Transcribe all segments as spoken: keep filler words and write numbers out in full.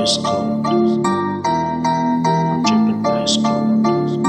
ice cold. I'm dripping ice cold.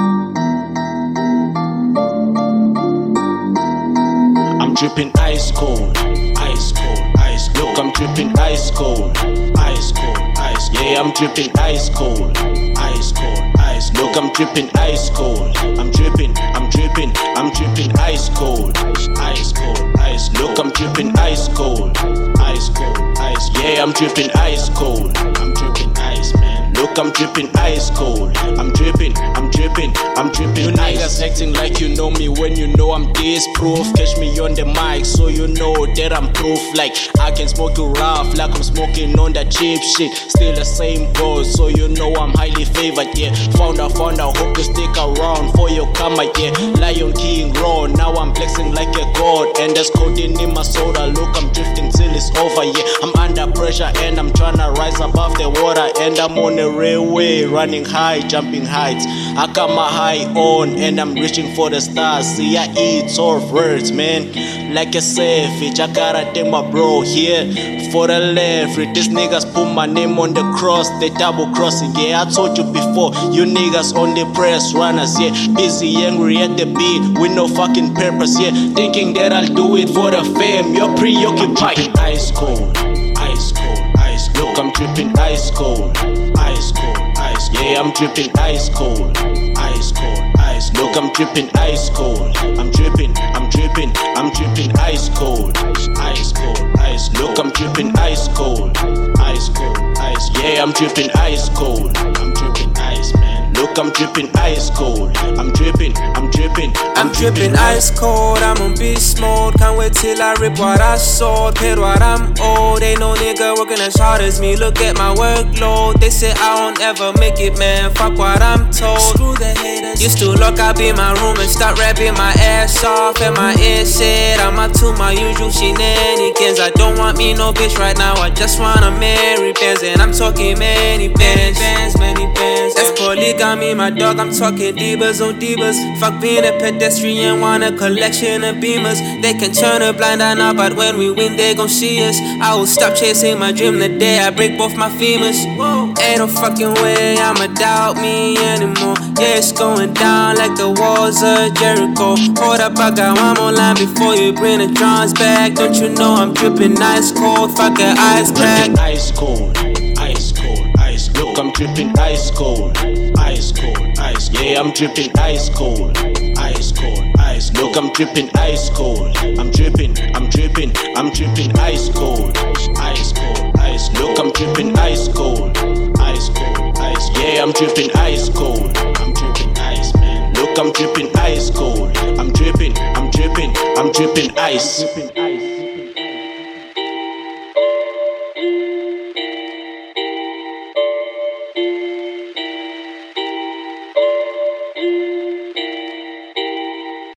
I'm dripping ice cold, ice cold, ice cold. Look, I'm dripping ice cold, ice cold, ice. Yeah, I'm dripping ice cold, ice cold, ice. Look, I'm dripping ice cold. I'm dripping, I'm dripping, I'm dripping ice cold, ice cold, ice. Look, I'm dripping ice cold, ice cold, ice. Yeah, I'm dripping ice cold. I'm dripping ice, man. Look, I'm dripping ice cold. I'm dripping, I'm dripping, I'm dripping. You niggas acting like you know me when you know I'm disproof. Catch me on the mic so you know that I'm proof. Like I can smoke you rough, like I'm smoking on that cheap shit. Still the same goes, so you know I'm highly favored. Yeah, found out, found out. Hope you stick around for your karma. Yeah, Lion King raw. Now I'm flexing like a god, and there's codeine in my soda. Look, I'm drifting till it's over. Yeah, I'm under pressure and I'm trying to rise above the water, and I'm on a railway, running high, jumping heights. I got my high on and I'm reaching for the stars. See, I eat soft words, man, like a savage. I gotta thank my bro here for the leverage. These niggas put my name on the cross, they double crossing. Yeah, I told you before, you niggas on the press runners. Yeah, busy, angry at the beat with no fucking purpose. Yeah, thinking that I'll do it for the fame. You're preoccupied. Ice cold, ice cold, ice. Look, I'm dripping ice cold, ice cold, ice. Yeah, I'm dripping ice cold, ice cold, ice. Look, I'm dripping ice cold. I'm dripping, I'm dripping, I'm dripping ice cold, ice cold, ice. Look, I'm dripping ice cold, ice cold, ice. Yeah, I'm dripping ice cold. I'm dripping ice, man. Look, I'm dripping ice cold. I'm dripping, I'm dripping, I'm, I'm dripping ice cold. I'm on beast mode. Can't wait till I rip what I sold, paid what I'm owed. Ain't no nigga working as hard as me. Look at my workload. They say I won't ever make it, man. Fuck what I'm told. Screw the haters. Used to lock up in my room and start rapping my ass off, and my ear said I'm up to my usual shenanigans. I don't want me no bitch right now. I just wanna marry bands, and I'm talking many bands, bands, many bands. That's polygamy, my dog. I'm talking divas on divas. Fuck being a pedestrian, want a collection of beamers. They can turn a blind eye now, but when we win, they gon' see us. I will stop chasing my dream the day I break both my femurs. Whoa. Ain't no fucking way I'ma doubt me anymore. Yeah, it's going down like the walls of Jericho. Hold up, I got one more line before you bring the drums back. Don't you know I'm dripping ice cold? Fuck an ice pack. Ice cold, ice cold, ice. Look, I'm dripping ice cold, ice cold, ice. Yeah, I'm dripping ice cold, ice cold, ice. Look, I'm dripping ice cold. I'm dripping, I'm dripping, I'm dripping ice cold, ice cold, ice. Look, I'm dripping ice cold, ice cold, ice. Yeah, I'm dripping ice cold. I'm dripping ice, man. Look, I'm dripping ice cold. I'm dripping, I'm dripping, I'm dripping ice.